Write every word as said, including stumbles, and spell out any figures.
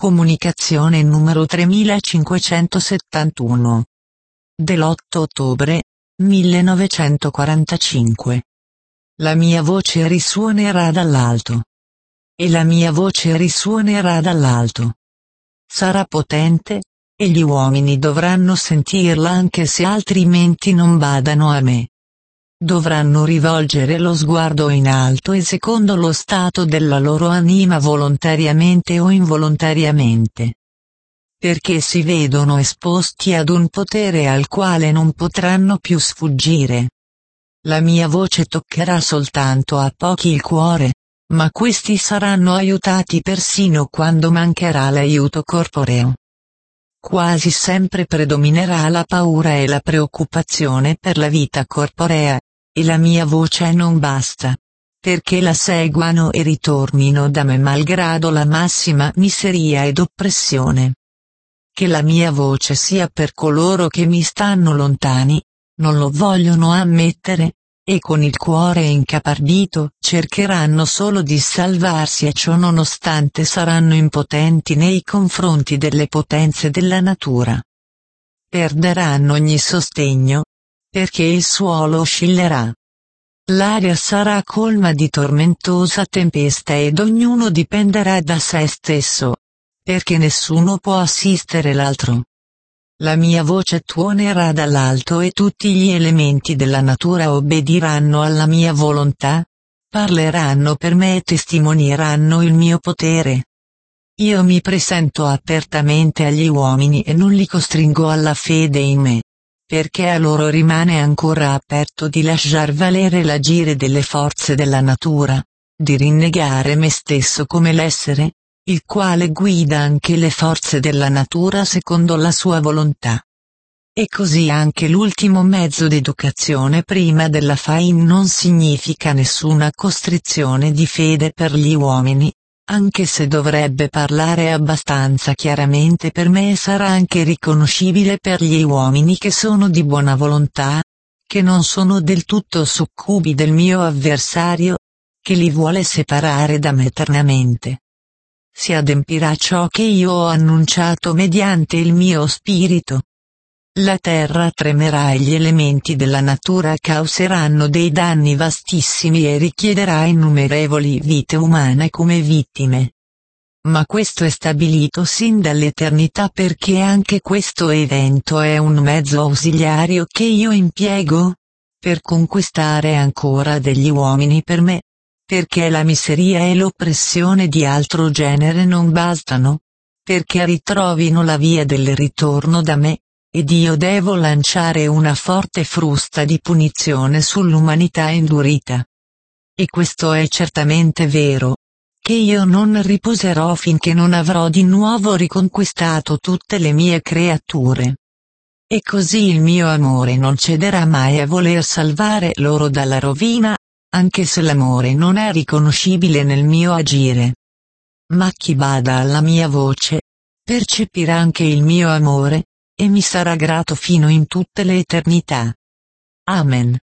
Comunicazione numero tremilacinquecentosettantuno. Dell'otto ottobre millenovecentoquarantacinque. La mia voce risuonerà dall'alto. E la mia voce risuonerà dall'alto. Sarà potente, e gli uomini dovranno sentirla anche se altrimenti non badano a me. Dovranno rivolgere lo sguardo in alto e secondo lo stato della loro anima volontariamente o involontariamente. Perché si vedono esposti ad un potere al quale non potranno più sfuggire. La mia voce toccherà soltanto a pochi il cuore, ma questi saranno aiutati persino quando mancherà l'aiuto corporeo. Quasi sempre predominerà la paura e la preoccupazione per la vita corporea, e la mia voce non basta, perché la seguano e ritornino da me malgrado la massima miseria ed oppressione. Che la mia voce sia per coloro che mi stanno lontani, non lo vogliono ammettere, e con il cuore incaparbito cercheranno solo di salvarsi e ciò nonostante saranno impotenti nei confronti delle potenze della natura. Perderanno ogni sostegno, perché il suolo oscillerà. L'aria sarà colma di tormentosa tempesta ed ognuno dipenderà da sé stesso, perché nessuno può assistere l'altro. La mia voce tuonerà dall'alto e tutti gli elementi della natura obbediranno alla mia volontà, parleranno per me e testimonieranno il mio potere. Io mi presento apertamente agli uomini e non li costringo alla fede in me, perché a loro rimane ancora aperto di lasciar valere l'agire delle forze della natura, di rinnegare me stesso come l'essere, il quale guida anche le forze della natura secondo la sua volontà. E così anche l'ultimo mezzo d'educazione prima della fain non significa nessuna costrizione di fede per gli uomini, anche se dovrebbe parlare abbastanza chiaramente per me e sarà anche riconoscibile per gli uomini che sono di buona volontà, che non sono del tutto succubi del mio avversario, che li vuole separare da me eternamente. Si adempirà ciò che io ho annunciato mediante il mio spirito. La terra tremerà e gli elementi della natura causeranno dei danni vastissimi e richiederà innumerevoli vite umane come vittime. Ma questo è stabilito sin dall'eternità perché anche questo evento è un mezzo ausiliario che io impiego per conquistare ancora degli uomini per me. Perché la miseria e l'oppressione di altro genere non bastano, perché ritrovino la via del ritorno da me, ed io devo lanciare una forte frusta di punizione sull'umanità indurita. E questo è certamente vero, che io non riposerò finché non avrò di nuovo riconquistato tutte le mie creature. E così il mio amore non cederà mai a voler salvare loro dalla rovina, anche se l'amore non è riconoscibile nel mio agire. Ma chi bada alla mia voce, percepirà anche il mio amore, e mi sarà grato fino in tutte le eternità. Amen.